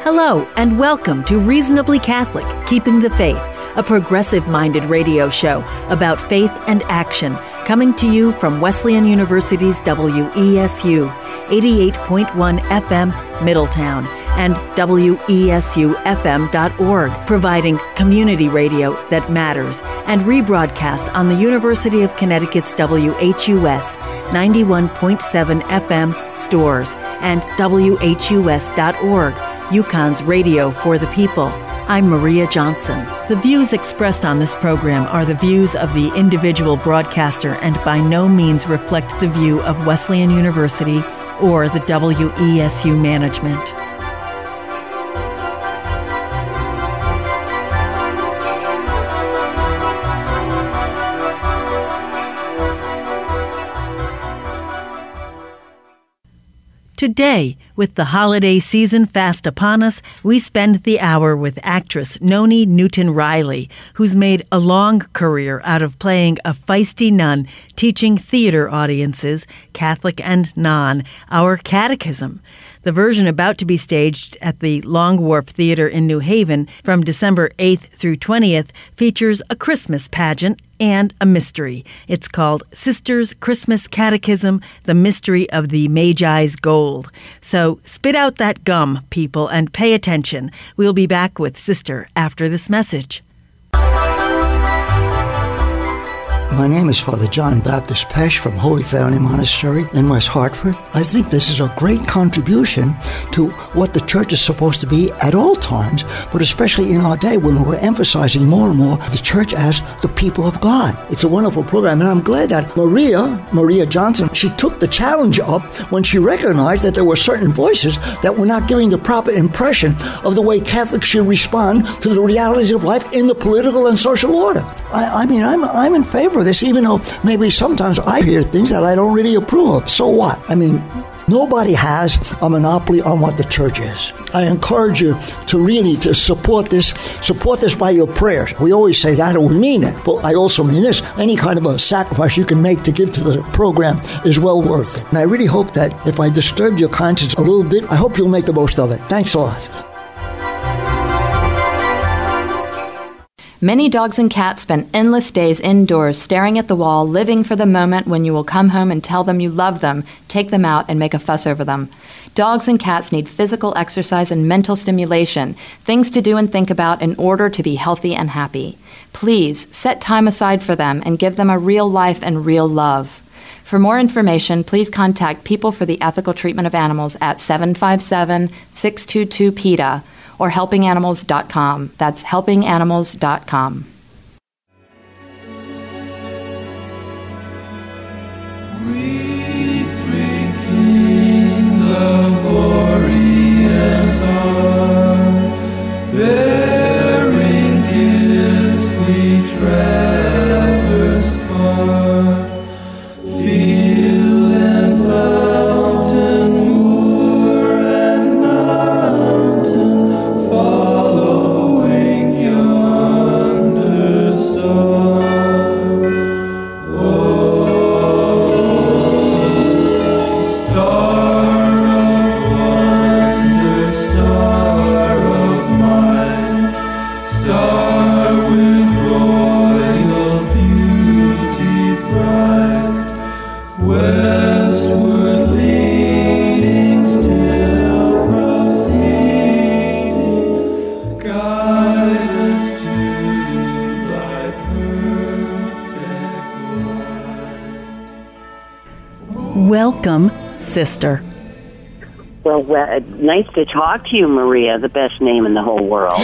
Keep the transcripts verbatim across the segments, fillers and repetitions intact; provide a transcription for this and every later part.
Hello, and welcome to Reasonably Catholic, Keeping the Faith, a progressive-minded radio show about faith and action, coming to you from Wesleyan University's W E S U, eighty-eight point one F M, Middletown, and W E S U F M dot org, providing community radio that matters, and rebroadcast on the University of Connecticut's W H U S, ninety-one point seven F M, Stores, and W H U S dot org, UConn's radio for the people. I'm Maria Johnson. The views expressed on this program are the views of the individual broadcaster and by no means reflect the view of Wesleyan University or the W E S U management. Today, with the holiday season fast upon us, we spend the hour with actress Noni Newton-Riley, who's made a long career out of playing a feisty nun teaching theater audiences, Catholic and non, our catechism. The version about to be staged at the Long Wharf Theater in New Haven from December eighth through twentieth features a Christmas pageant and a mystery. It's called Sister's Christmas Catechism, The Mystery of the Magi's Gold. So spit out that gum, people, and pay attention. We'll be back with Sister after this message. My name is Father John Baptist Pesch from Holy Family Monastery in West Hartford. I think this is a great contribution to what the church is supposed to be at all times, but especially in our day when we're emphasizing more and more the church as the people of God. It's a wonderful program, and I'm glad that Maria, Maria Johnson, she took the challenge up when she recognized that there were certain voices that were not giving the proper impression of the way Catholics should respond to the realities of life in the political and social order. I, I mean, I'm, I'm in favor of this, even though maybe sometimes I hear things that I don't really approve of. So what? I mean, nobody has a monopoly on what the church is. I encourage you to really to support this, support this by your prayers. We always say that, and we mean it. But I also mean this. Any kind of a sacrifice you can make to give to the program is well worth it. And I really hope that if I disturbed your conscience a little bit, I hope you'll make the most of it. Thanks a lot. Many dogs and cats spend endless days indoors staring at the wall, living for the moment when you will come home and tell them you love them, take them out, and make a fuss over them. Dogs and cats need physical exercise and mental stimulation, things to do and think about in order to be healthy and happy. Please set time aside for them and give them a real life and real love. For more information, please contact People for the Ethical Treatment of Animals at seven five seven, six two two, P E T A or helping animals dot com. That's helping animals dot com. We three kings of Orient are bearing gifts we traverse far, field and fountain, moor and mountain, following yonder star. Welcome, Sister. Well, well, nice to talk to you, Maria, the best name in the whole world.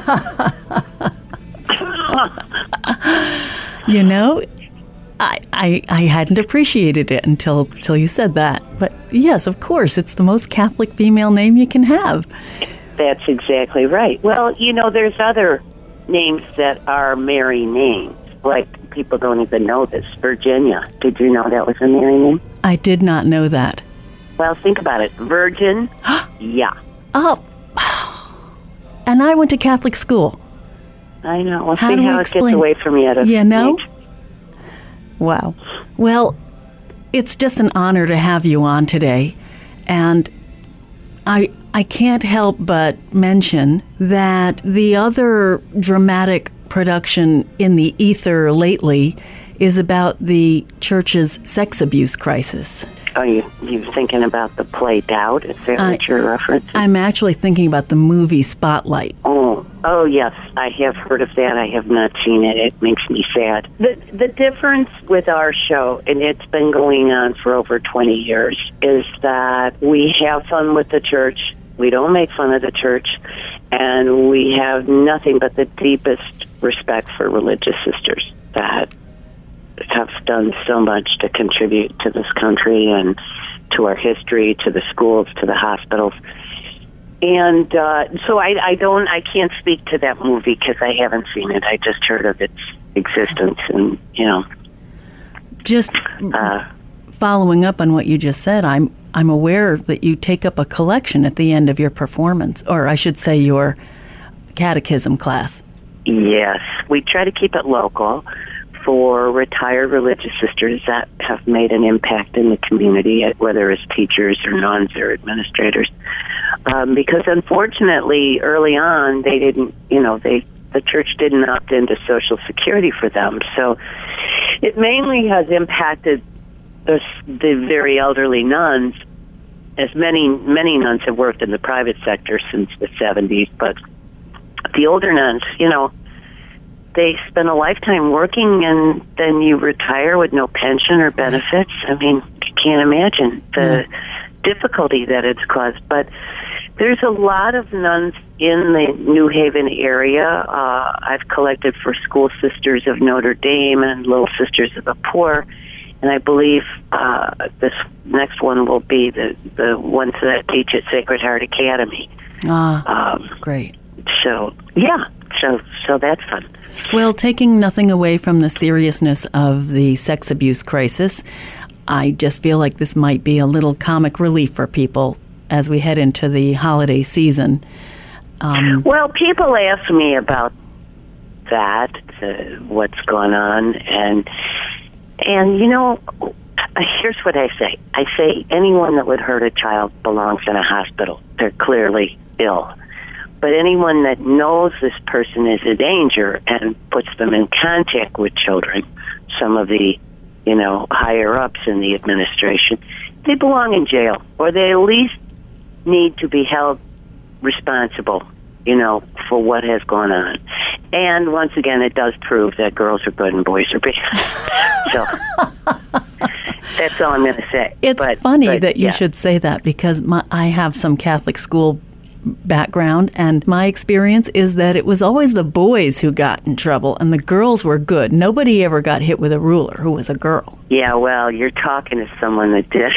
You know, I, I I hadn't appreciated it until, until you said that. But yes, of course, it's the most Catholic female name you can have. That's exactly right. Well, you know, there's other names that are Mary names. Like, people don't even know this. Virginia. Did you know that was a Mary name? I did not know that. Well, think about it. Virgin, yeah. Oh, and I went to Catholic school. I know. We'll how see do how we it explain? gets away from you at a You know? age. Wow. Well, it's just an honor to have you on today. And I I can't help but mention that the other dramatic production in the ether lately is about the church's sex abuse crisis. Are you you thinking about the play Doubt? Is that I, what you're referencing? I'm actually thinking about the movie Spotlight. Oh, oh yes, I have heard of that. I have not seen it. It makes me sad. The the difference with our show, and it's been going on for over twenty years, is that we have fun with the church. We don't make fun of the church, and we have nothing but the deepest respect for religious sisters that have done so much to contribute to this country and to our history, to the schools, to the hospitals. And uh, so I, I don't, I can't speak to that movie because I haven't seen it. I just heard of its existence, and you know. Just uh, following up on what you just said, I'm I'm aware that you take up a collection at the end of your performance, or I should say, your catechism class. Yes, we try to keep it local for retired religious sisters that have made an impact in the community, whether as teachers or nuns or administrators. Um, because unfortunately, early on, they didn't, you know, they the church didn't opt into Social Security for them. So it mainly has impacted the, the very elderly nuns, as many, many nuns have worked in the private sector since the seventies, but the older nuns, you know, they spend a lifetime working, and then you retire with no pension or benefits. I mean, you can't imagine the yeah. difficulty that it's caused. But there's a lot of nuns in the New Haven area. Uh, I've collected for School Sisters of Notre Dame and Little Sisters of the Poor, and I believe uh, this next one will be the, the ones that teach at Sacred Heart Academy. Ah, um, great. So, yeah, so so that's fun. Well, taking nothing away from the seriousness of the sex abuse crisis, I just feel like this might be a little comic relief for people as we head into the holiday season. Um, well, people ask me about that, uh, what's going on, and and you know, here's what I say. I say anyone that would hurt a child belongs in a hospital. They're clearly ill. But anyone that knows this person is a danger and puts them in contact with children, some of the, you know, higher-ups in the administration, they belong in jail, or they at least need to be held responsible, you know, for what has gone on. And once again, it does prove that girls are good and boys are bad. So that's all I'm going to say. It's but, funny but, that you yeah. should say that, because my, I have some Catholic school background, and my experience is that it was always the boys who got in trouble and the girls were good. Nobody ever got hit with a ruler who was a girl. Yeah, well, you're talking to someone that did.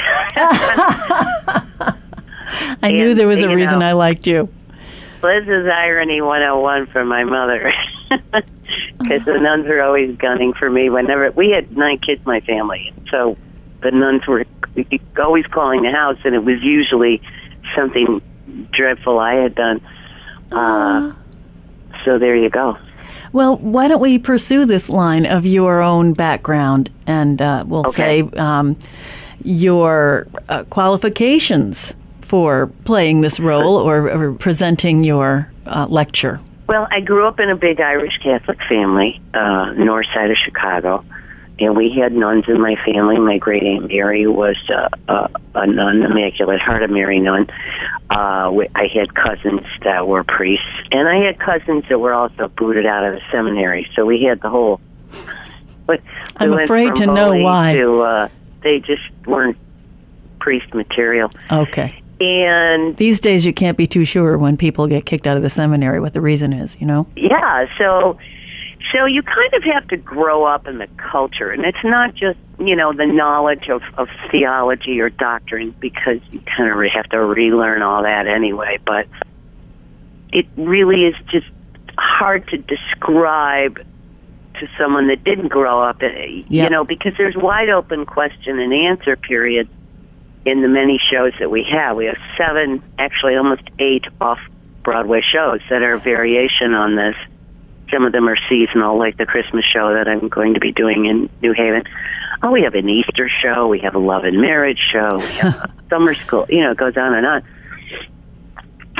I and, knew there was a reason know, I liked you. Liz is irony one oh one for my mother, because the nuns were always gunning for me whenever. We had nine kids in my family, so the nuns were always calling the house, and it was usually something dreadful I had done. Uh, so there you go. Well, why don't we pursue this line of your own background, and uh, we'll okay. say um, your uh, qualifications for playing this role or, or presenting your uh, lecture. Well, I grew up in a big Irish Catholic family, uh, north side of Chicago. And we had nuns in my family. My great Aunt Mary was uh, a, a nun, Immaculate Heart of Mary nun. Uh, we, I had cousins that were priests, and I had cousins that were also booted out of the seminary. So we had the whole. But I'm afraid to know why. To, uh, they just weren't priest material. Okay. And these days, you can't be too sure when people get kicked out of the seminary what the reason is. You know. Yeah. So. So you kind of have to grow up in the culture, and it's not just, you know, the knowledge of, of theology or doctrine, because you kind of have to relearn all that anyway, but it really is just hard to describe to someone that didn't grow up, you yep. know, because there's wide open question and answer periods in the many shows that we have. We have seven, actually almost eight off-Broadway shows that are a variation on this. Some of them are seasonal, like the Christmas show that I'm going to be doing in New Haven. Oh, we have an Easter show. We have a love and marriage show. We have a summer school. You know, it goes on and on.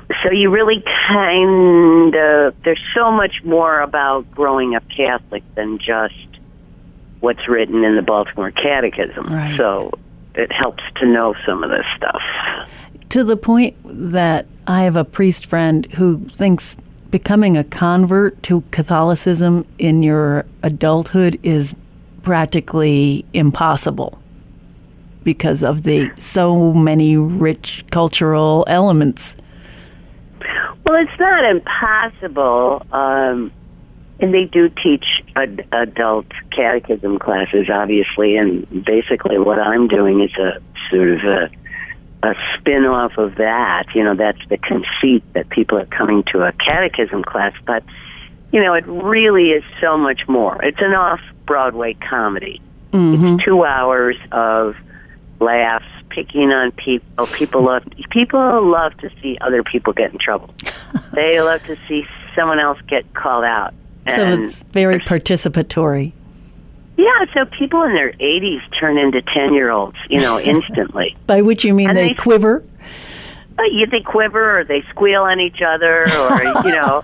so you really kind of, there's so much more about growing up Catholic than just what's written in the Baltimore Catechism. Right. So it helps to know some of this stuff. To the point that I have a priest friend who thinks becoming a convert to Catholicism in your adulthood is practically impossible because of the so many rich cultural elements. Well, it's not impossible. Um, and they do teach ad- adult catechism classes, obviously, and basically what I'm doing is a sort of a, a spin-off of that. You know, that's the conceit that people are coming to a catechism class, but, you know, it really is so much more. It's an off-Broadway comedy. Mm-hmm. It's two hours of laughs, picking on people. People love people love to see other people get in trouble. They love to see someone else get called out. So And it's very participatory. yeah, so people in their eighties turn into ten-year-olds, you know, instantly. By which you mean And they, they- quiver? Uh, you they quiver or they squeal on each other, or you know,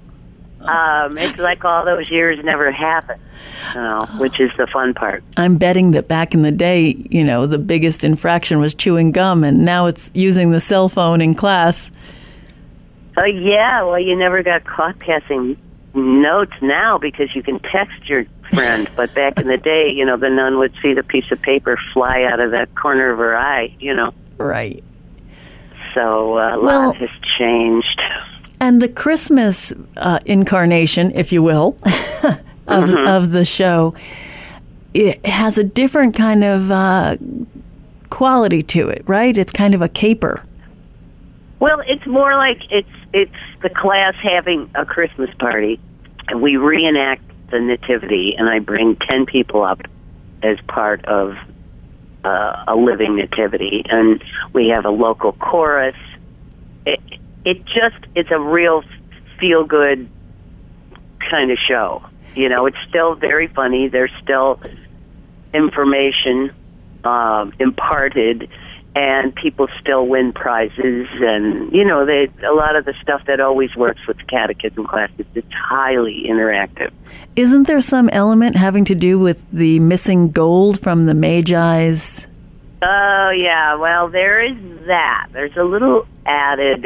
um, it's like all those years never happened. You know, which is the fun part. I'm betting that back in the day, you know, the biggest infraction was chewing gum, and now it's using the cell phone in class. Oh yeah, well, you never got caught passing notes now because you can text your friend. But back in the day, you know, the nun would see the piece of paper fly out of the corner of her eye. You know, Right. so uh, a Well- lot has changed. And the Christmas uh, incarnation, if you will, of, Mm-hmm. of the show, it has a different kind of uh, quality to it, right? It's kind of a caper. Well, it's more like it's it's the class having a Christmas party, and we reenact the nativity, and I bring ten people up as part of uh, a living nativity, and we have a local chorus. It, it just it's a real feel good kind of show. You know, it's still very funny. There's still information um, imparted, and people still win prizes. And you know, they a lot of the stuff that always works with catechism classes. It's highly interactive. Isn't there some element having to do with the missing gold from the Magi's? Oh yeah, well there is that. There's a little added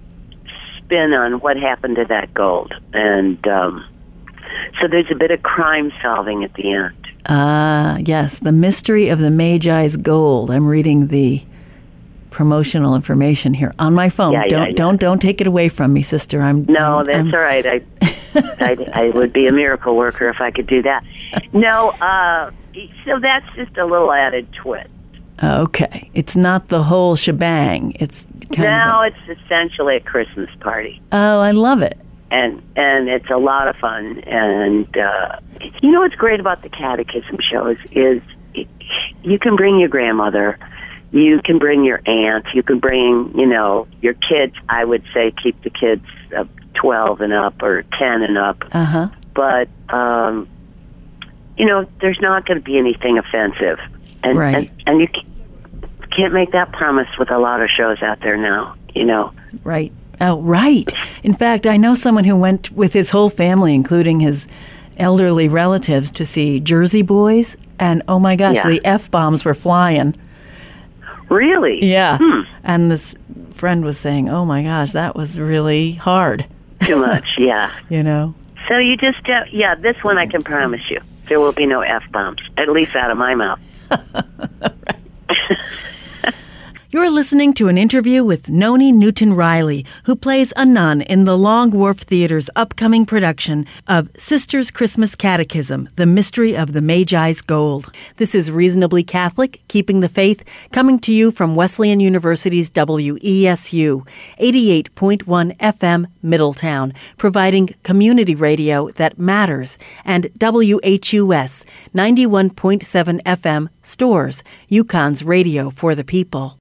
spin on what happened to that gold, and um, so there's a bit of crime solving at the end. Ah, yes, the mystery of the Magi's gold. I'm reading the promotional information here on my phone. Yeah, yeah, don't yeah. don't don't take it away from me, sister. I'm No, I'm- that's I'm- all right. I, I I would be a miracle worker if I could do that. No, uh, so that's just a little added twist. Okay, it's not the whole shebang. It's kind Now of. it's essentially a Christmas party. A, oh, I love it. and and it's a lot of fun. And uh, you know what's great about the catechism shows is it, you can bring your grandmother, you can bring your aunt, you can bring you know your kids. I would say keep the kids uh, twelve and up or ten and up. Uh huh. But um, you know there's not going to be anything offensive, and Right. and, and you can't make that promise with a lot of shows out there now. You know. Right. Oh, right. In fact, I know someone who went with his whole family, including his elderly relatives, to see Jersey Boys, and oh my gosh, Yeah. the F-bombs were flying. Really? Yeah. Hmm. And this friend was saying, oh my gosh, that was really hard, Too much. Yeah. you know? So you just, uh, yeah, this one I can promise you. There will be no F-bombs, at least out of my mouth. You're listening to an interview with Noni Newton-Riley, who plays a nun in the Long Wharf Theater's upcoming production of Sisters' Christmas Catechism, The Mystery of the Magi's Gold. This is Reasonably Catholic, Keeping the Faith, coming to you from Wesleyan University's W E S U, eighty-eight point one F M Middletown, providing community radio that matters, and W H U S, ninety-one point seven F M Stores, Yukon's radio for the people.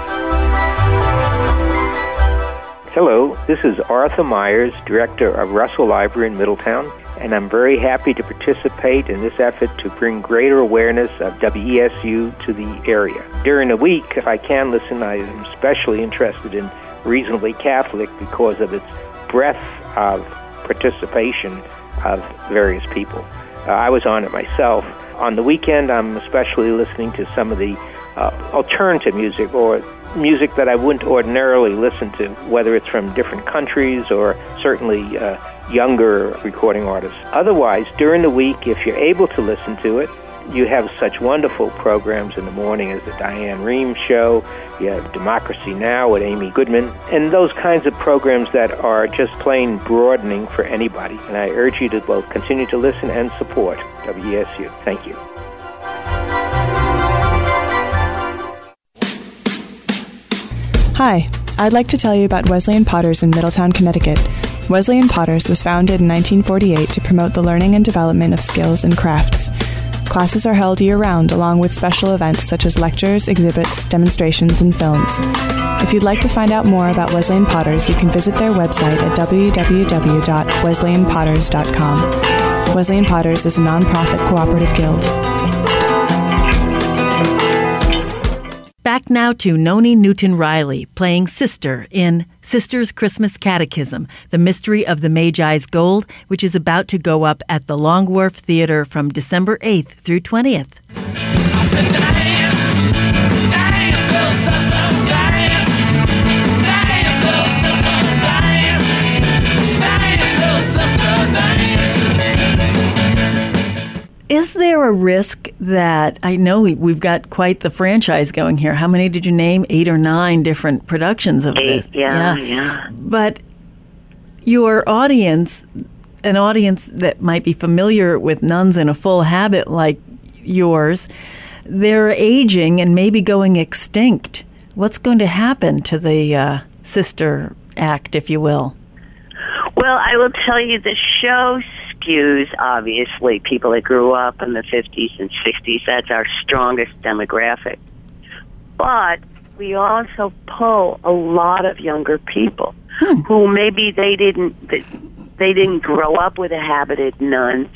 Hello, this is Arthur Myers, Director of Russell Library in Middletown, and I'm very happy to participate in this effort to bring greater awareness of W E S U to the area. During the week, if I can listen, I am especially interested in Reasonably Catholic because of its breadth of participation of various people. Uh, I was on it myself. On the weekend, I'm especially listening to some of the uh, alternative music, or music that I wouldn't ordinarily listen to, whether it's from different countries or certainly uh, younger recording artists. Otherwise, during the week, if you're able to listen to it, you have such wonderful programs in the morning as the Diane Rehm Show. You have Democracy Now! With Amy Goodman, and those kinds of programs that are just plain broadening for anybody. And I urge you to both continue to listen and support W E S U. Thank you. Hi, I'd like to tell you about Wesleyan Potters in Middletown, Connecticut. Wesleyan Potters was founded in nineteen forty-eight to promote the learning and development of skills and crafts. Classes are held year-round, along with special events such as lectures, exhibits, demonstrations, and films. If you'd like to find out more about Wesleyan Potters, you can visit their website at w w w dot wesleyan potters dot com. Wesleyan Potters is a nonprofit cooperative guild. Back now to Noni Newton-Riley playing Sister in Sister's Christmas Catechism, The Mystery of the Magi's Gold, which is about to go up at the Long Wharf Theater from December eighth through twentieth. I said dance, dance, little sister, dance, dance, little sister, dance, dance, little sister, dance. Is there a risk that, I know we, we've got quite the franchise going here. How many did you name? Eight or nine different productions of Eight, this. yeah, yeah, yeah. But your audience, an audience that might be familiar with nuns in a full habit like yours, they're aging and maybe going extinct. What's going to happen to the uh, sister act, if you will? Well, I will tell you, the show skews, obviously, people that grew up in the fifties and sixties. That's our strongest demographic. But we also pull a lot of younger people hmm. who maybe they didn't they didn't grow up with a habited nun.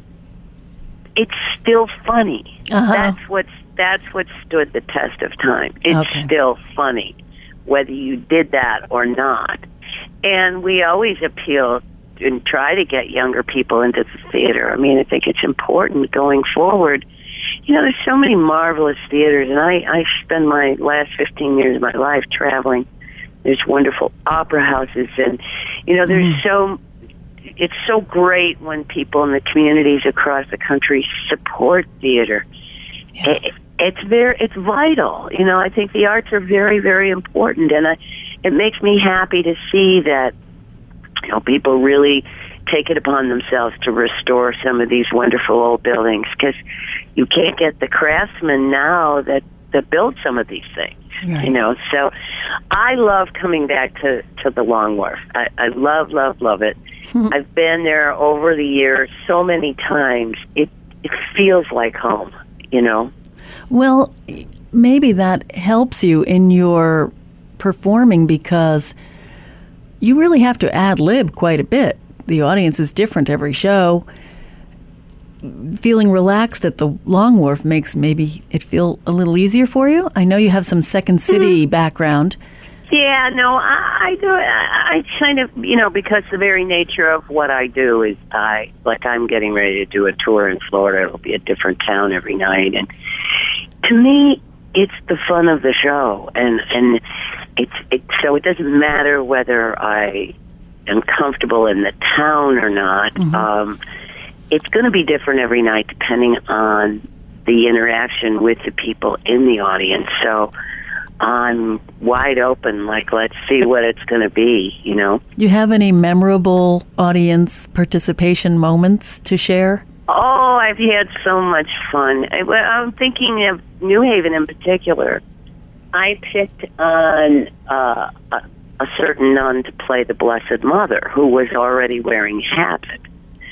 It's still funny. Uh-huh. That's what's that's what stood the test of time. It's okay. still funny, whether you did that or not. And we always appeal and try to get younger people into the theater. I mean, I think it's important going forward. You know, there's so many marvelous theaters, and I, I spend my last fifteen years of my life traveling. There's wonderful opera houses, and, you know, there's mm. so, it's so great when people in the communities across the country support theater. Yeah. It, it's very, it's vital. You know, I think the arts are very, very important, and I, it makes me happy to see that, you know, people really take it upon themselves to restore some of these wonderful old buildings, because you can't get the craftsmen now that, that build some of these things, right. you know. So I love coming back to, to the Long Wharf. I, I love, love, love it. I've been there over the years so many times. It, it feels like home, you know. Well, maybe that helps you in your performing, because you really have to ad-lib quite a bit. The audience is different every show. Feeling relaxed at the Long Wharf makes maybe it feel a little easier for you? I know you have some Second City mm-hmm. background. Yeah, no, I, I do. I, I kind of, you know, because the very nature of what I do is I, like I'm getting ready to do a tour in Florida. It'll be a different town every night. And to me, it's the fun of the show. And, and it's, it, so it doesn't matter whether I am comfortable in the town or not. Mm-hmm. Um, it's going to be different every night depending on the interaction with the people in the audience. So I'm wide open, like, let's see what it's going to be, you know. You have any memorable audience participation moments to share? Oh, I've had so much fun. I, I'm thinking of New Haven in particular. I picked on uh, a, a certain nun to play the Blessed Mother, who was already wearing habit.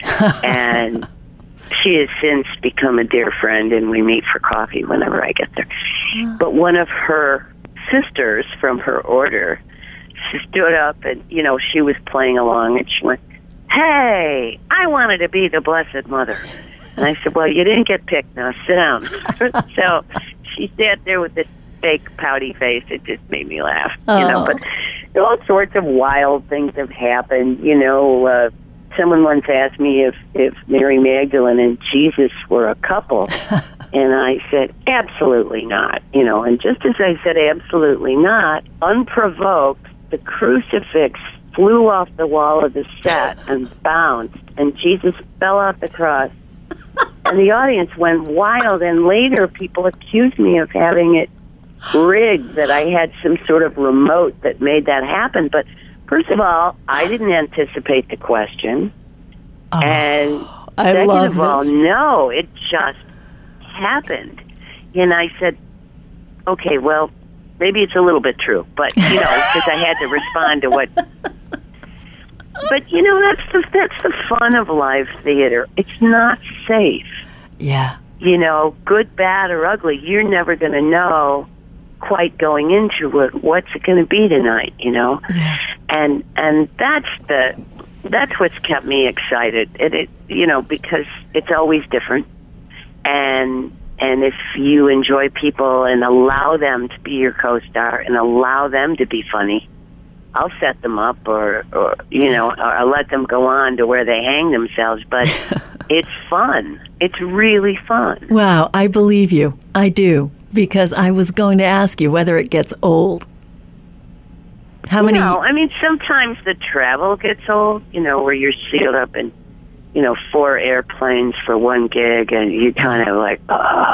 And she has since become a dear friend, and we meet for coffee whenever I get there. Yeah. But one of her sisters from her order, she stood up and, you know, she was playing along, and she went, "Hey, I wanted to be the Blessed Mother." And I said, "Well, you didn't get picked. Now sit down." So she sat there with this fake pouty face. It just made me laugh, oh. you know. But all sorts of wild things have happened. You know, uh, someone once asked me if, if Mary Magdalene and Jesus were a couple. And I said, absolutely not. You know, and just as I said absolutely not, unprovoked, the crucifix flew off the wall of the set and bounced, and Jesus fell off the cross. And the audience went wild, and later people accused me of having it rigged, that I had some sort of remote that made that happen. But first of all, I didn't anticipate the question. Oh, and I second love of all, this. no, it just happened. And I said, okay, well, maybe it's a little bit true, but, you know, because I had to respond to what... But, you know, that's the, that's the fun of live theater. It's not safe. Yeah. You know, good, bad, or ugly, you're never going to know quite going into it what's it going to be tonight, you know? Yeah. And and that's the that's what's kept me excited. It, it you know, because it's always different. And and if you enjoy people and allow them to be your co-star and allow them to be funny, I'll set them up, or, or you know, or I'll let them go on to where they hang themselves. But it's fun. It's really fun. Wow, I believe you. I do. Because I was going to ask you whether it gets old. How many? No, I mean, sometimes the travel gets old, you know, where you're sealed up in, you know, four airplanes for one gig, and you kind of like, oh.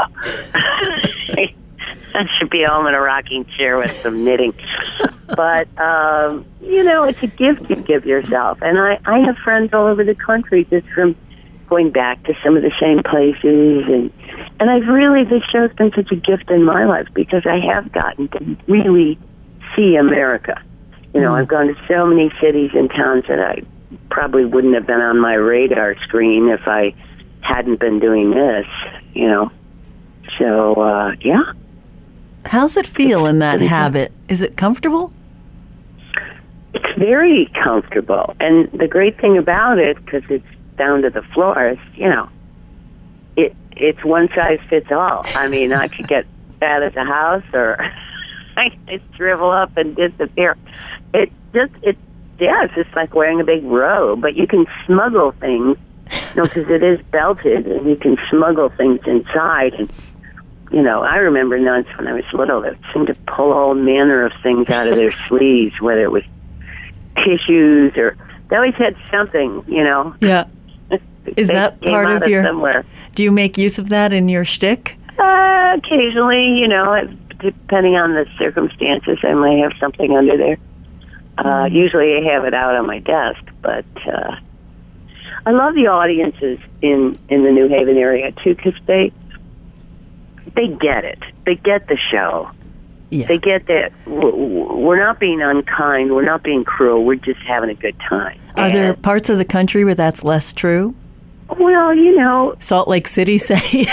I should be home in a rocking chair with some knitting. But, um, you know, it's a gift you give yourself. And I, I have friends all over the country just from going back to some of the same places. And, and I've really, this show's been such a gift in my life because I have gotten to really see America. You know, mm. I've gone to so many cities and towns that I probably wouldn't have been on my radar screen if I hadn't been doing this, you know. So, uh, yeah. How's it feel in that habit? Is it comfortable? It's very comfortable. And the great thing about it, because it's down to the floor, is, you know, it it's one size fits all. I mean, I could get fat at the house, or I could shrivel up and disappear. It just, it, yeah, it's just like wearing a big robe, but you can smuggle things, you know, because it is belted, and you can smuggle things inside. And you know, I remember nuns when I was little that seemed to pull all manner of things out of their sleeves, whether it was tissues or they always had something, you know. Yeah. Is They that came part out of your... somewhere. Do you make use of that in your shtick? Uh, occasionally, you know, it- depending on the circumstances, I might have something under there. Uh, usually I have it out on my desk, but uh, I love the audiences in, in the New Haven area, too, because they... They get it. They get the show. Yeah. They get that we're not being unkind. We're not being cruel. We're just having a good time. Are and, there parts of the country where that's less true? Well, you know... Salt Lake City, say?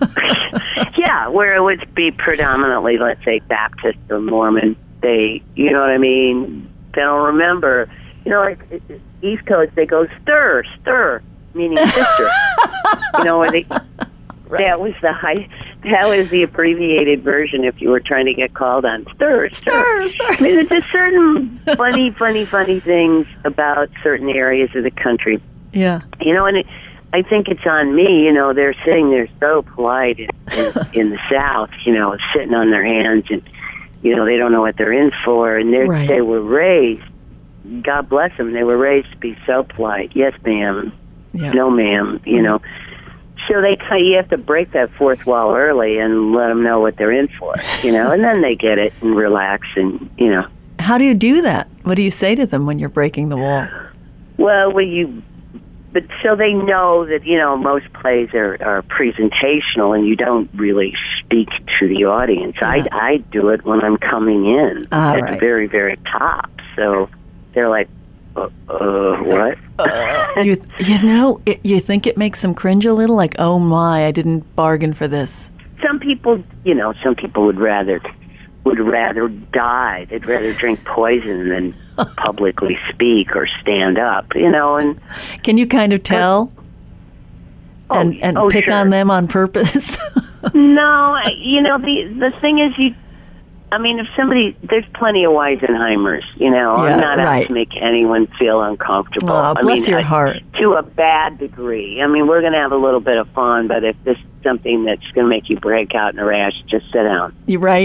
Yeah, where it would be predominantly, let's say, Baptist or Mormon. They, you know what I mean? They don't remember. You know, like East Coast, they go stir, stir, meaning sister. You know, where they... Right. That was the high. That was the abbreviated version. If you were trying to get called on, stir, stir, stir. stir. I mean, there's just certain funny, funny, funny things about certain areas of the country. Yeah, you know, and it, I think it's on me. You know, they're sitting there so polite in, in, in the South. You know, sitting on their hands, and you know they don't know what they're in for, and they right. they were raised. God bless them. They were raised to be so polite. Yes, ma'am. Yeah. No, ma'am. You mm-hmm. know. So they you have to break that fourth wall early and let them know what they're in for, you know, and then they get it and relax and, you know. How do you do that? What do you say to them when you're breaking the wall? Well, well you, but so they know that, you know, most plays are, are presentational and you don't really speak to the audience. Yeah. I, I do it when I'm coming in All at right. the very, very top. So they're like, uh, uh what? Uh, you, you know, it, you think it makes them cringe a little, like, oh my, I didn't bargain for this. Some people, you know, some people would rather would rather die. They'd rather drink poison than publicly speak or stand up, you know. And can you kind of tell oh, and and oh, pick sure. on them on purpose? No, you know, the the thing is, you I mean, if somebody, there's plenty of Weisenheimers, you know. Yeah, I'm not out right. to make anyone feel uncomfortable. Oh, I bless mean, your I- heart. To a bad degree. I mean, we're going to have a little bit of fun, but if this is something that's going to make you break out in a rash, just sit down. You're right.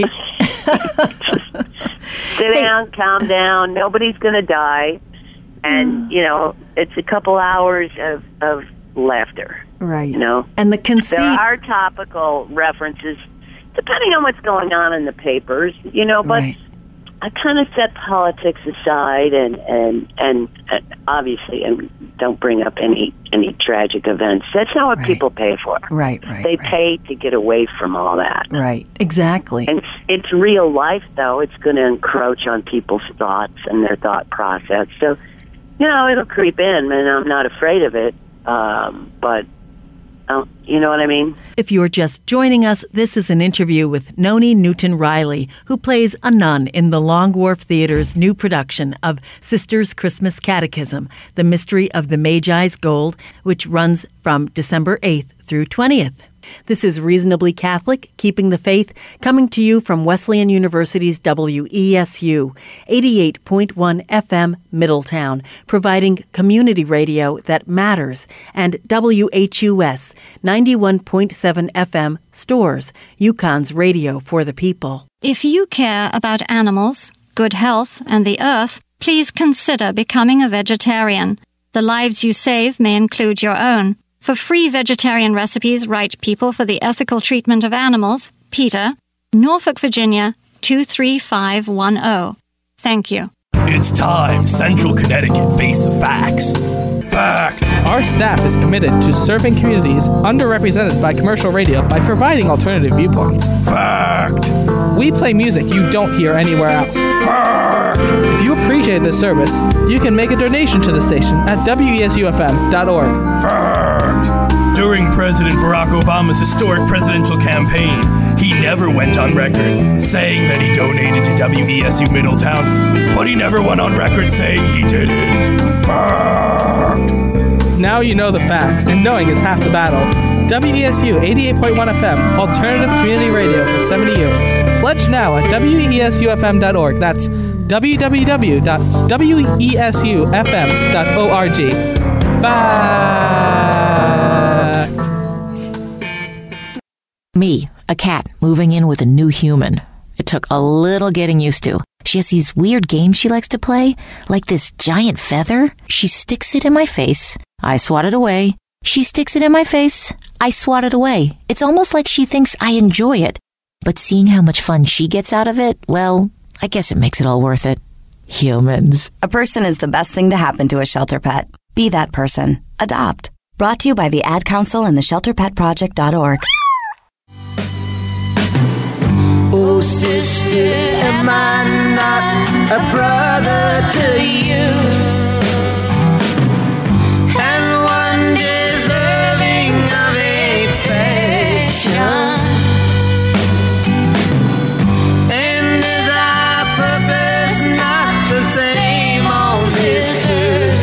Sit down, calm down. Nobody's going to die. And, you know, it's a couple hours of, of laughter. Right. You know? And the conceit. There are topical references, depending on what's going on in the papers, you know, but Right. I kind of set politics aside and, and, and, and obviously, and don't bring up any, any tragic events. That's not what Right. people pay for. Right, right, They right. pay to get away from all that. Right, exactly. And it's, it's real life, though. It's going to encroach on people's thoughts and their thought process. So, you know, it'll creep in, and I'm not afraid of it. Um, but, uh, you know what I mean? If you're just joining us, this is an interview with Noni Newton-Riley, who plays a nun in the Long Wharf Theater's new production of Sister's Christmas Catechism, The Mystery of the Magi's Gold, which runs from December eighth through twentieth. This is Reasonably Catholic, Keeping the Faith, coming to you from Wesleyan University's W E S U, eighty-eight point one F M Middletown, providing community radio that matters, and W H U S, ninety-one point seven F M Stores, Yukon's radio for the people. If you care about animals, good health, and the earth, please consider becoming a vegetarian. The lives you save may include your own. For free vegetarian recipes, write People for the Ethical Treatment of Animals, PETA, Norfolk, Virginia, two three five one zero. Thank you. It's time Central Connecticut face the facts. Fact! Our staff is committed to serving communities underrepresented by commercial radio by providing alternative viewpoints. Fact! We play music you don't hear anywhere else. Fact! If you appreciate this service, you can make a donation to the station at W E S U F M dot org. Fact! During President Barack Obama's historic presidential campaign, he never went on record saying that he donated to W E S U Middletown, but he never went on record saying he didn't. Fact! Now you know the facts, and knowing is half the battle. W E S U eighty-eight point one F M, alternative community radio for seventy years. Pledge now at W E S U F M dot org. That's w w w dot w e s u f m dot org. Fact! Me, a cat, moving in with a new human. It took a little getting used to. She has these weird games she likes to play, like this giant feather. She sticks it in my face. I swat it away. She sticks it in my face. I swat it away. It's almost like she thinks I enjoy it. But seeing how much fun she gets out of it, well, I guess it makes it all worth it. Humans. A person is the best thing to happen to a shelter pet. Be that person. Adopt. Brought to you by the Ad Council and the shelter pet project dot org. Oh, sister, am I not a brother to you? And one deserving of affection. And is our purpose not the same on this earth?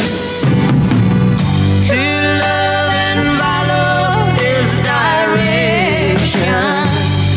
To love and follow His direction.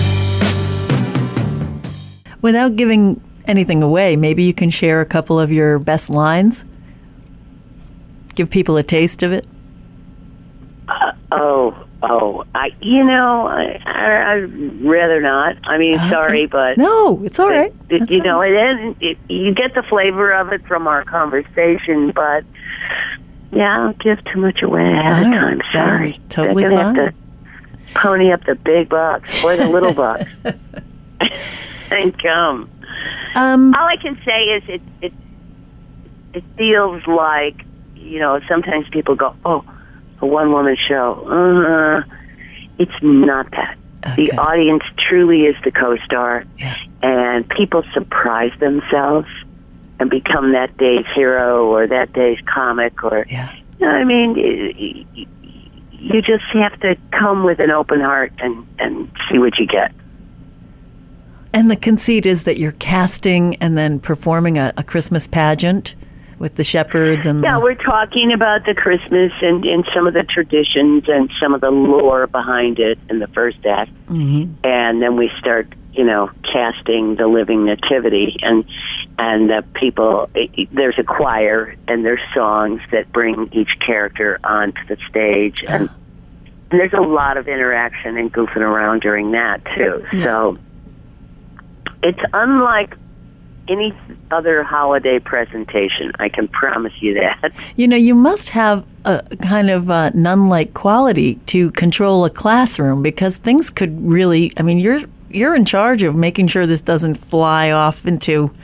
Without giving anything away, maybe you can share a couple of your best lines? Give people a taste of it? Uh, oh, oh, I, you know, I, I, I'd rather not. I mean, Okay. sorry, but No, it's all right. It, That's you all know, right. it is. It, you get the flavor of it from our conversation, but yeah, I don't give too much away ahead of Oh, time. Sorry, that's totally They're gonna fine. have to pony up the big bucks or the little bucks and come. Um, All I can say is it it it feels like, you know, sometimes people go, oh, a one woman show. Uh, it's not that. Okay. The audience truly is the co-star, Yeah. and people surprise themselves and become that day's hero or that day's comic, or Yeah. you know what I mean, you, you just have to come with an open heart and and see what you get. And the conceit is that you're casting and then performing a, a Christmas pageant with the shepherds and Yeah, the, we're talking about the Christmas and, and some of the traditions and some of the lore behind it in the first act. Mhm. And then we start you know, casting the Living Nativity, and and the people, it, there's a choir, and there's songs that bring each character onto the stage, and, and there's a lot of interaction and goofing around during that, too. Yeah. So it's unlike any other holiday presentation, I can promise you that. You know, you must have a kind of uh, nun-like quality to control a classroom, because things could really, I mean, you're you're in charge of making sure this doesn't fly off into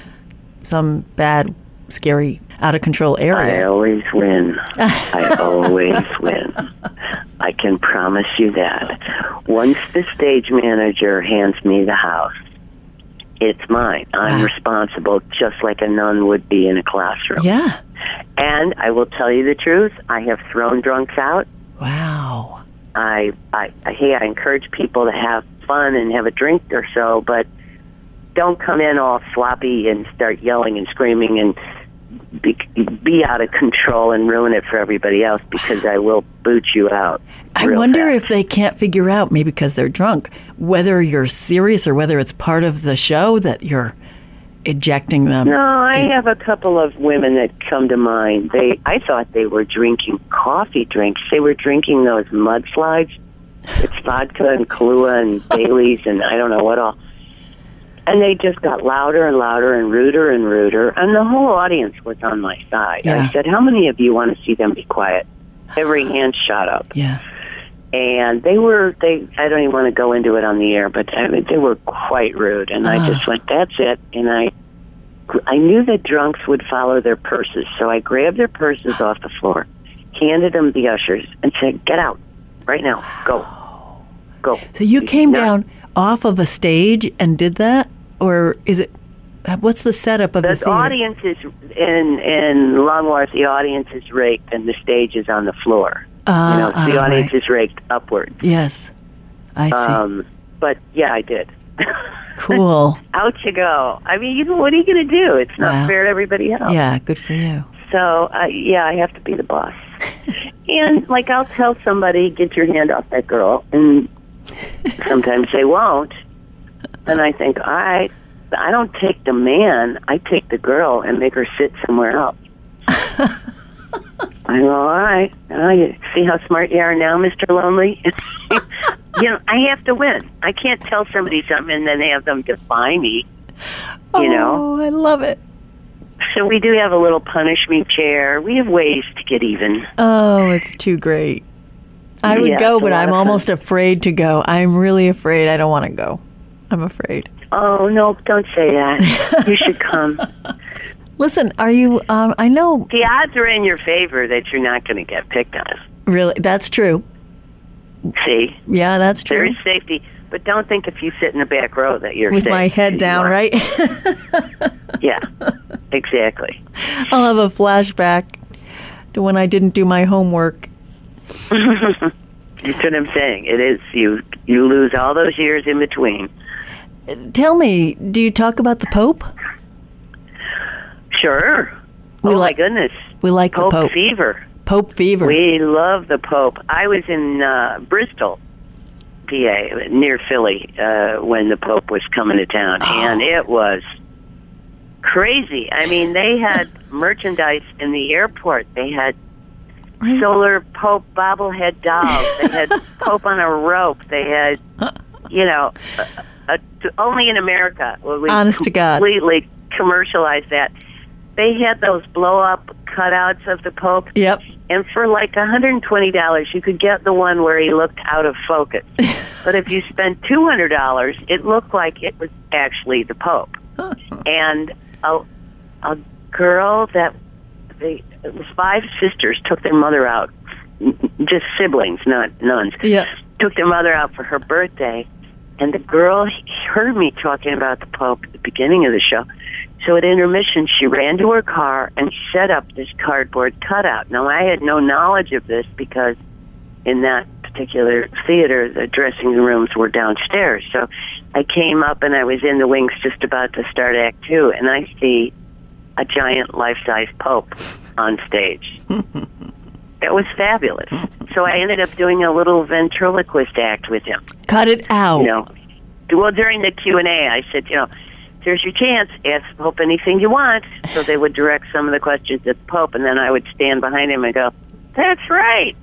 some bad, scary, out-of-control area. I always win. I always win. I can promise you that. Once the stage manager hands me the house, it's mine. I'm wow. responsible, just like a nun would be in a classroom. Yeah. And I will tell you the truth, I have thrown drunks out. Wow. I, I, I, hey, I encourage people to have fun and have a drink or so, but don't come in all sloppy and start yelling and screaming and be, be out of control and ruin it for everybody else, because I will boot you out. I wonder fast. if they can't figure out, maybe because they're drunk, whether you're serious or whether it's part of the show that you're ejecting them. No, I have a couple of women that come to mind. They, I thought they were drinking coffee drinks. They were drinking those mudslides. It's vodka and Kahlua and Bailey's and I don't know what all. And they just got louder and louder and ruder and ruder. And the whole audience was on my side. Yeah. I said, how many of you want to see them be quiet? Every hand shot up. Yeah. And they were, they. I don't even want to go into it on the air, but I mean, they were quite rude. And uh. I just went, that's it. And I I knew that drunks would follow their purses. So I grabbed their purses off the floor, handed them the ushers, and said, get out right now. Go. Go. So you came no. down off of a stage and did that? Or is it, what's the setup of the, the theater? audience is, in, in Long Wharf, the audience is raked and the stage is on the floor. Uh, you know, so the uh, audience right. is raked upwards. Yes, I see. Um, but yeah, I did. Cool. Out you go. I mean, you know, what are you going to do? It's not wow. fair to everybody else. Yeah, good for you. So, uh, yeah, I have to be the boss. And, like, I'll tell somebody, get your hand off that girl, and sometimes they won't. And I think, all right, I don't take the man, I take the girl and make her sit somewhere else. I go, all right, oh, you see how smart you are now, Mister Lonely? You know, I have to win. I can't tell somebody something and then have them defy me, you oh, know? I love it. So we do have a little punish me chair. We have ways to get even. Oh, it's too great. I would yeah, go, but I'm almost fun. afraid to go. I'm really afraid. I don't want to go. I'm afraid. Oh, no, don't say that. You should come. Listen, are you, um, I know. The odds are in your favor that you're not going to get picked on. Really? That's true. See? Yeah, that's true. There is safety. But don't think if you sit in the back row that you're With safe. my head down, right? Yeah, exactly. I'll have a flashback to when I didn't do my homework. That's what I'm saying. It is. You, you lose all those years in between. Tell me, do you talk about the Pope? Sure. We oh, like, my goodness. We like Pope the Pope. fever. Pope fever. We love the Pope. I was in uh, Bristol, P A, near Philly, uh, when the Pope was coming to town, oh. and it was crazy. I mean, they had merchandise in the airport. They had right. solar Pope bobblehead dolls. They had Pope on a rope. They had, you know, a, a, only in America. We Honest to God. Completely commercialized that. They had those blow-up cutouts of the Pope. Yep. And for like one hundred twenty dollars, you could get the one where he looked out of focus. But if you spent two hundred dollars, it looked like it was actually the Pope. And a, a girl that, they, it was five sisters, took their mother out, just siblings, not nuns, yeah. took their mother out for her birthday. And the girl heard me talking about the Pope at the beginning of the show. So at intermission, she ran to her car and set up this cardboard cutout. Now, I had no knowledge of this because in that particular theater, the dressing rooms were downstairs. So I came up and I was in the wings just about to start Act Two, and I see a giant life-size Pope on stage. It was fabulous. So I ended up doing a little ventriloquist act with him. Cut it out. You know, well, during the Q and A, I said, you know, here's your chance. Ask the Pope anything you want. So they would direct some of the questions at the Pope, and then I would stand behind him and go, that's right.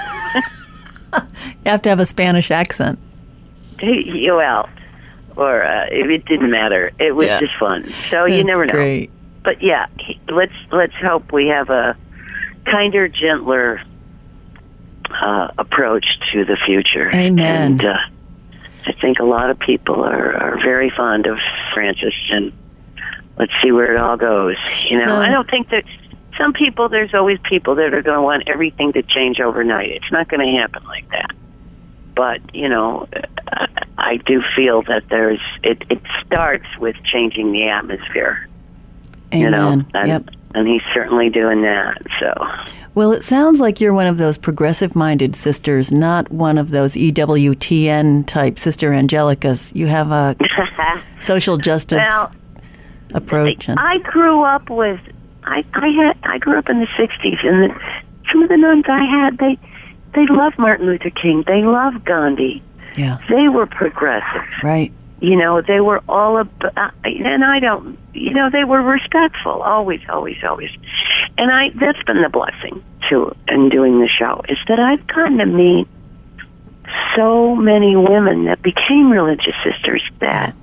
You have to have a Spanish accent. Well, or uh, it didn't matter. It was yeah. just fun. So that's you never know. Great. But yeah, let's let's hope we have a kinder, gentler uh, approach to the future. Amen. And uh, I think a lot of people are, are very fond of Francis, and let's see where it all goes. You know, so, I don't think that some people, there's always people that are going to want everything to change overnight. It's not going to happen like that. But, you know, I do feel that there's, it, it starts with changing the atmosphere. Amen. You know, and, yep. and he's certainly doing that, so. Well, it sounds like you're one of those progressive-minded sisters, not one of those E W T N type Sister Angelicas. You have a social justice well, approach. And I grew up with, I, I had, I grew up in the sixties, and the, some of the nuns I had, they, they loved Martin Luther King. They loved Gandhi. Yeah. They were progressive. Right. You know, they were all about, and I don't, you know, they were respectful, always, always, always. And I, that's been the blessing, too, in doing the show, is that I've gotten to meet so many women that became religious sisters that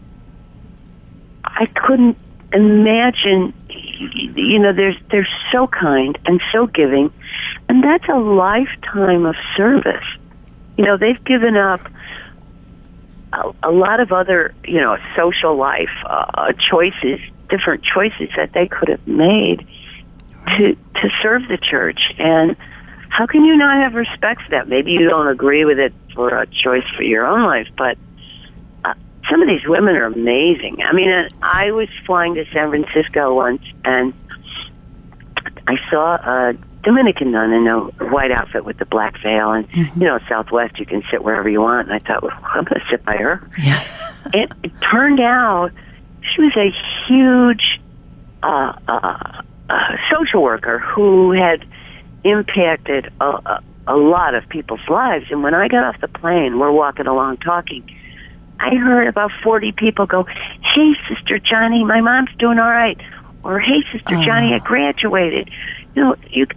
I couldn't imagine, you know, they're, they're so kind and so giving, and that's a lifetime of service. You know, they've given up a, a lot of other, you know, social life uh, choices, different choices that they could have made to to serve the church. And how can you not have respect for that? Maybe you don't agree with it for a choice for your own life, but uh, some of these women are amazing. I mean, I was flying to San Francisco once, and I saw a Dominican nun in a white outfit with the black veil, and mm-hmm. you know, Southwest, you can sit wherever you want. And I thought, well, I'm going to sit by her. Yeah. it, it turned out she was a huge uh, uh, uh, social worker who had impacted a, a, a lot of people's lives. And when I got off the plane, we're walking along talking, I heard about forty people go, "Hey, Sister Johnny, my mom's doing all right," or "Hey, Sister oh. Johnny, I graduated." You know, you.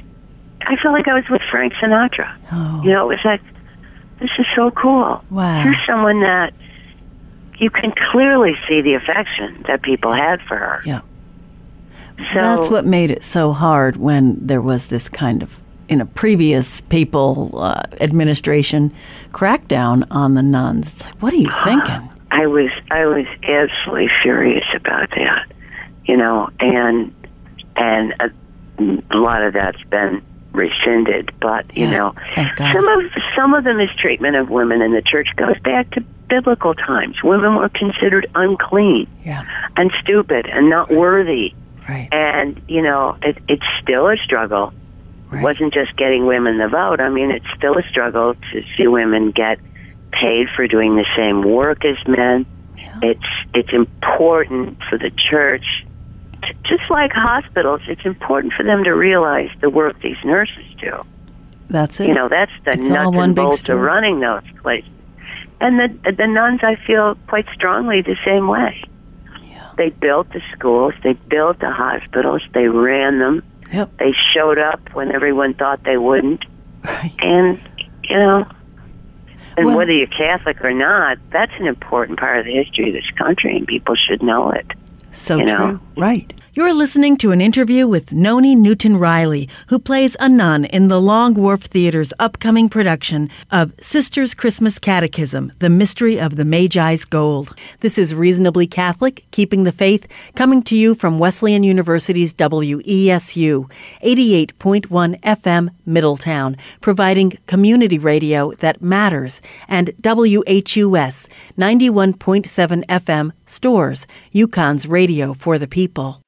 I felt like I was with Frank Sinatra. Oh. You know, it was like, this is so cool. Wow. Here's someone that you can clearly see the affection that people had for her. Yeah. So, that's what made it so hard when there was this kind of, in a previous papal uh, administration, crackdown on the nuns. It's like, what are you thinking? I was, I was absolutely furious about that. You know, and and a, a lot of that's been rescinded, but you yeah, know, some of some of the mistreatment of women in the church goes back to biblical times. Women were considered unclean, yeah. and stupid, and not worthy. Right. And you know, it, it's still a struggle. Right. It wasn't just getting women the vote. I mean, it's still a struggle to see women get paid for doing the same work as men. Yeah. It's it's important for the church. Just like hospitals, it's important for them to realize the work these nurses do. That's it. You know, that's the it's nuts and bolts of running those places. And the the nuns, I feel quite strongly the same way. Yeah. They built the schools, they built the hospitals, they ran them. Yep. They showed up when everyone thought they wouldn't. Right. And, you know, and well, whether you're Catholic or not, that's an important part of the history of this country, and people should know it. So you true. know? Right. You're listening to an interview with Noni Newton-Riley, who plays a nun in the Long Wharf Theater's upcoming production of Sisters' Christmas Catechism, The Mystery of the Magi's Gold. This is Reasonably Catholic, Keeping the Faith, coming to you from Wesleyan University's W E S U, eighty-eight point one F M Middletown, providing community radio that matters, and W H U S, ninety-one point seven F M Stores, Yukon's radio for the people.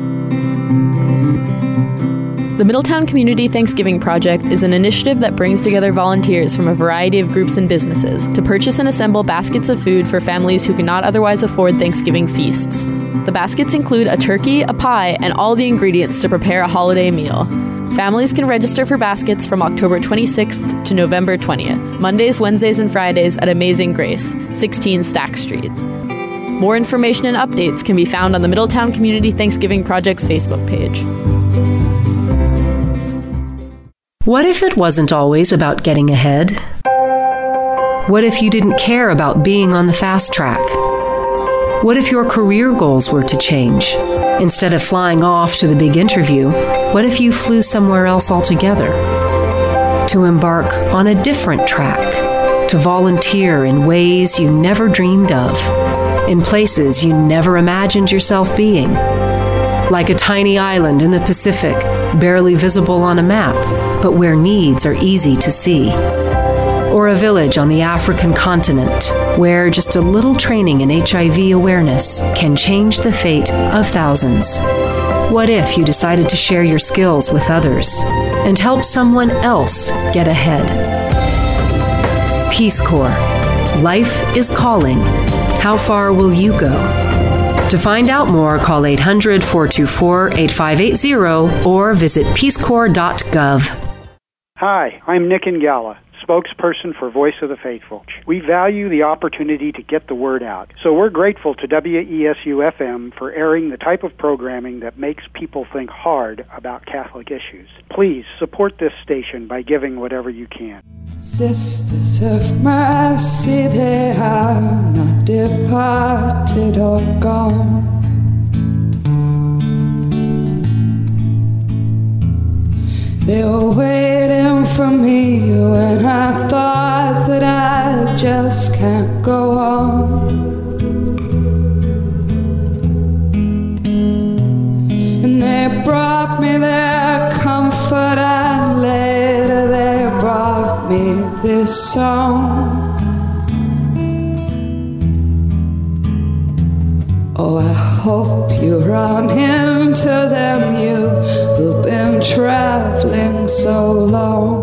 The Middletown Community Thanksgiving Project is an initiative that brings together volunteers from a variety of groups and businesses to purchase and assemble baskets of food for families who cannot otherwise afford Thanksgiving feasts. The baskets include a turkey, a pie, and all the ingredients to prepare a holiday meal. Families can register for baskets from October twenty-sixth to November twentieth, Mondays, Wednesdays, and Fridays at Amazing Grace, sixteen Stack Street. More information and updates can be found on the Middletown Community Thanksgiving Project's Facebook page. What if it wasn't always about getting ahead? What if you didn't care about being on the fast track? What if your career goals were to change? Instead of flying off to the big interview, what if you flew somewhere else altogether? To embark on a different track, to volunteer in ways you never dreamed of, in places you never imagined yourself being. Like a tiny island in the Pacific, barely visible on a map, but where needs are easy to see. Or a village on the African continent, where just a little training in H I V awareness can change the fate of thousands. What if you decided to share your skills with others and help someone else get ahead? Peace Corps. Life is calling. How far will you go? To find out more, call eight hundred, four two four, eight five eight zero or visit peace corps dot gov. Hi, I'm Nick Ingala, spokesperson for Voice of the Faithful. We value the opportunity to get the word out, so we're grateful to W E S U F M for airing the type of programming that makes people think hard about Catholic issues. Please support this station by giving whatever you can. Sisters of mercy, they are not departed or gone. They were waiting for me when I thought that I just can't go on. And they brought me their comfort, and later they brought me this song. Oh, I hope you run into them, you who've been traveling so long.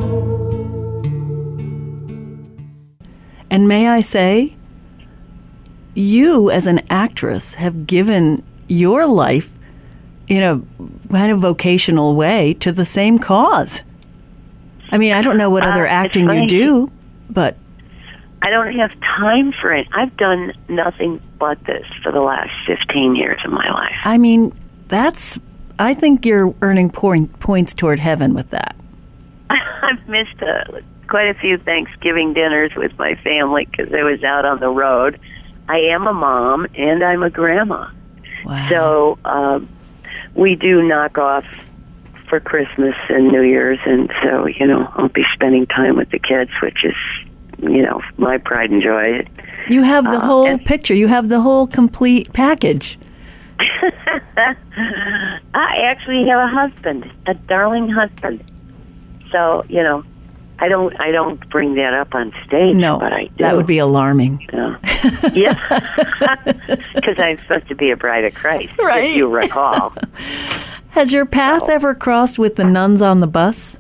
And may I say, you as an actress have given your life in a kind of vocational way to the same cause. I mean, I don't know what uh, other acting you do, but I don't have time for it. I've done nothing but this for the last fifteen years of my life. I mean, that's, I think you're earning point, points toward heaven with that. I've missed a, quite a few Thanksgiving dinners with my family because I was out on the road. I am a mom and I'm a grandma. Wow. So um, we do knock off for Christmas and New Year's, and so, you know, I'll be spending time with the kids, which is, you know, my pride and joy. You have the uh, whole and, picture. You have the whole complete package. I actually have a husband, a darling husband. So, you know, I don't I don't bring that up on stage, no, but I do. That would be alarming. No. Yeah, because I'm supposed to be a bride of Christ, right. if you recall. Has your path so. ever crossed with the nuns on the bus?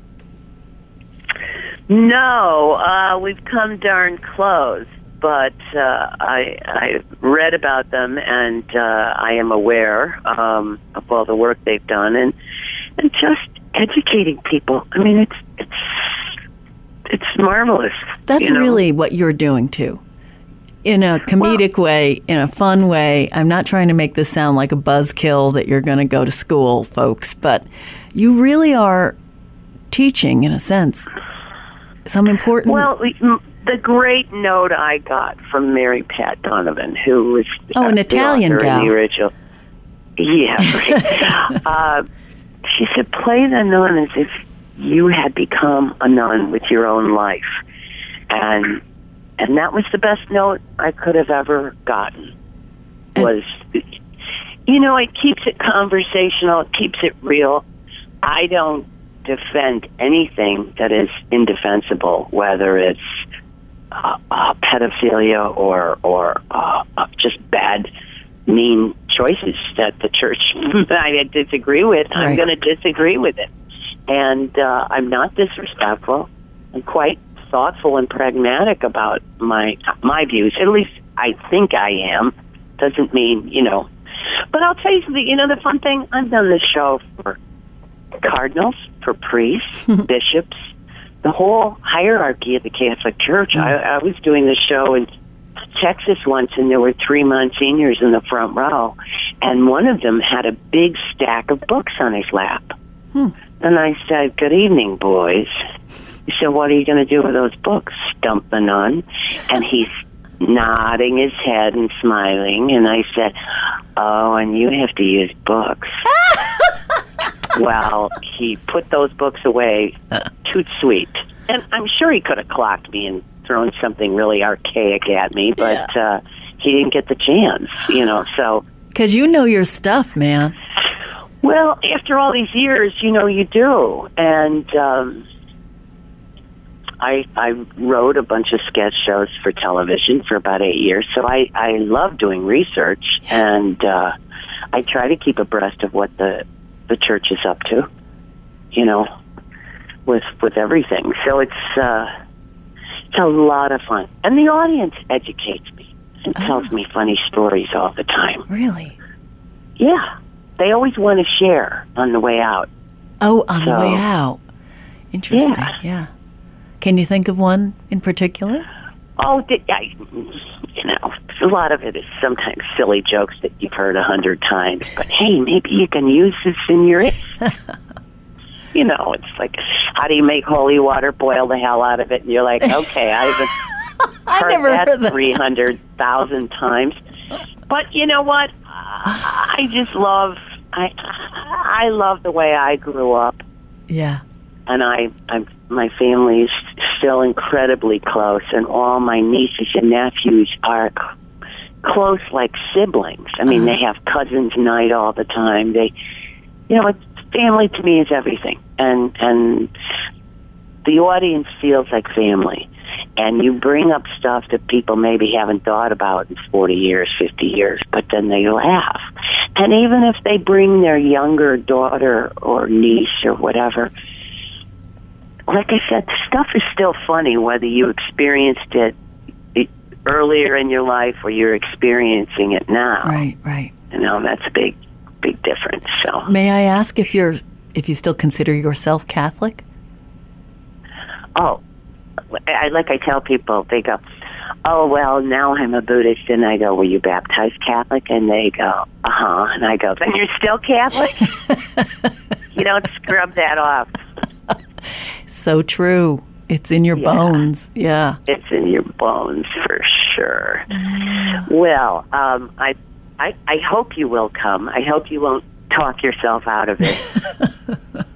No, uh, we've come darn close, but uh, I, I read about them, and uh, I am aware um, of all the work they've done, and and just educating people. I mean, it's it's it's marvelous. That's you know? really what you're doing too, in a comedic well, way, in a fun way. I'm not trying to make this sound like a buzzkill that you're going to go to school, folks, but you really are teaching, in a sense, some important... Well, the great note I got from Mary Pat Donovan, who was oh, an uh, Italian the gal. In the original, yeah, right. uh, she said, "Play the nun as if you had become a nun with your own life," and and that was the best note I could have ever gotten. Was, you know, it keeps it conversational, it keeps it real. I don't defend anything that is indefensible, whether it's uh, uh, pedophilia or or uh, uh, just bad, mean choices that the church I disagree with. Right. I'm going to disagree with it, and uh, I'm not disrespectful. I'm quite thoughtful and pragmatic about my my views. At least I think I am. Doesn't mean, you know. But I'll tell you something. You know, the fun thing, I've done this show for cardinals, for priests, bishops, the whole hierarchy of the Catholic Church. Mm. I, I was doing this show in Texas once, and there were three Monsignors in the front row, and one of them had a big stack of books on his lap. Hmm. And I said, "Good evening, boys." He said, "What are you going to do with those books?" Stump the nun. And he's nodding his head and smiling, and I said, "Oh, and you have to use books." Well, he put those books away, toot sweet. And I'm sure he could have clocked me and thrown something really archaic at me, but yeah. uh, he didn't get the chance, you know, so. Because you know your stuff, man. Well, after all these years, you know, you do. And um, I I wrote a bunch of sketch shows for television for about eight years, so I, I love doing research, and uh, I try to keep abreast of what the, the church is up to, you know, with with everything. So it's uh, it's a lot of fun. And the audience educates me and oh. tells me funny stories all the time. Really? Yeah. They always want to share on the way out. Oh, on so, the way out. Interesting, yeah. yeah. Can you think of one in particular? Oh, the, I, you know, a lot of it is sometimes silly jokes that you've heard a hundred times. But, hey, maybe you can use this in your... You know, it's like, how do you make holy water? Boil the hell out of it. And you're like, okay, I haven't I heard never that, heard that three hundred thousand times. But you know what? I just love, I I love the way I grew up. Yeah. And I, I, my family is still incredibly close, and all my nieces and nephews are c- close like siblings. I mean, uh-huh. they have cousins night all the time. They, you know, it's, family to me is everything, and and the audience feels like family. And you bring up stuff that people maybe haven't thought about in forty years, fifty years, but then they laugh. And even if they bring their younger daughter or niece or whatever, like I said, the stuff is still funny, whether you experienced it earlier in your life or you're experiencing it now. Right, right. You know, that's a big, big difference. So, may I ask if you're if you still consider yourself Catholic? Oh, I, like I tell people, they go, "Oh, well, now I'm a Buddhist." And I go, "Were you baptized Catholic?" And they go, "Uh-huh." And I go, "Then you're still Catholic?" You don't scrub that off. So true. It's in your yeah. bones. Yeah. It's in your bones for sure. Mm. Well, um, I, I, I hope you will come. I hope you won't talk yourself out of it.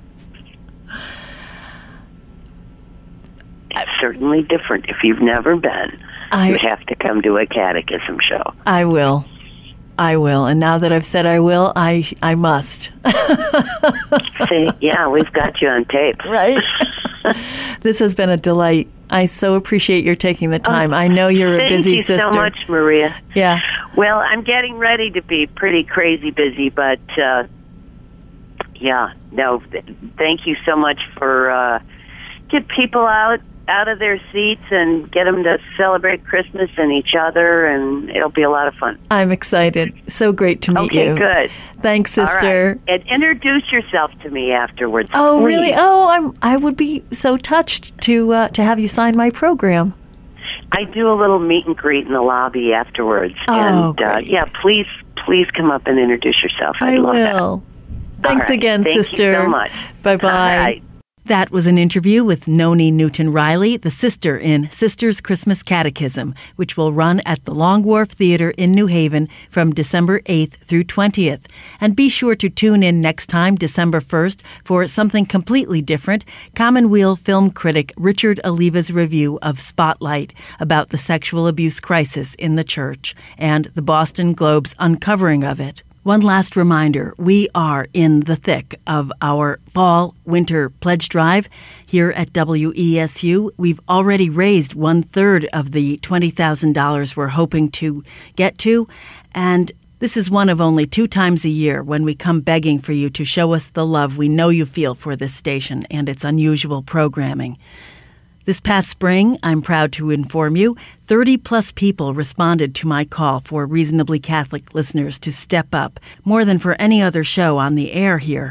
It's certainly different. If you've never been, I, you have to come to a catechism show. I will. I will. And now that I've said I will, I I must. See, yeah, we've got you on tape. Right? This has been a delight. I so appreciate your taking the time. Oh, I know you're a busy sister. sister. Thank you so much, Maria. Yeah. Well, I'm getting ready to be pretty crazy busy, but uh, yeah, no, th- thank you so much for uh, get people out out of their seats and get them to celebrate Christmas and each other, and it'll be a lot of fun. I'm excited. So great to meet okay, you. Okay, good. Thanks, sister. All right. And introduce yourself to me afterwards. Oh, please. really? Oh, I'm. I would be so touched to uh, to have you sign my program. I do a little meet and greet in the lobby afterwards. Oh, and uh, yeah, please, please come up and introduce yourself. I'd I love will. That. Thanks right. again, Thank sister. Thank you so much. Bye-bye. All right. That was an interview with Noni Newton-Riley, the sister in Sisters Christmas Catechism, which will run at the Long Wharf Theater in New Haven from December eighth through twentieth. And be sure to tune in next time, December first, for something completely different, Commonweal film critic Richard Oliva's review of Spotlight about the sexual abuse crisis in the church and the Boston Globe's uncovering of it. One last reminder, we are in the thick of our fall-winter pledge drive here at W E S U. We've already raised one-third of the twenty thousand dollars we're hoping to get to, and this is one of only two times a year when we come begging for you to show us the love we know you feel for this station and its unusual programming. This past spring, I'm proud to inform you, thirty-plus people responded to my call for Reasonably Catholic listeners to step up, more than for any other show on the air here.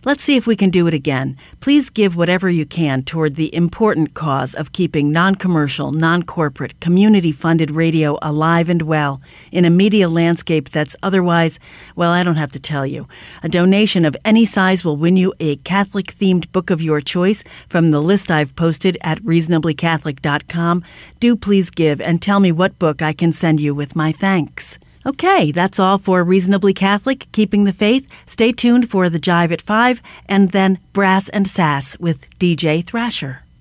Let's see if we can do it again. Please give whatever you can toward the important cause of keeping non-commercial, non-corporate, community-funded radio alive and well in a media landscape that's otherwise, well, I don't have to tell you. A donation of any size will win you a Catholic-themed book of your choice from the list I've posted at reasonably catholic dot com. Do please give and tell me what book I can send you with my thanks. Okay, that's all for Reasonably Catholic, Keeping the Faith. Stay tuned for the Jive at five, and then Brass and Sass with D J Thrasher.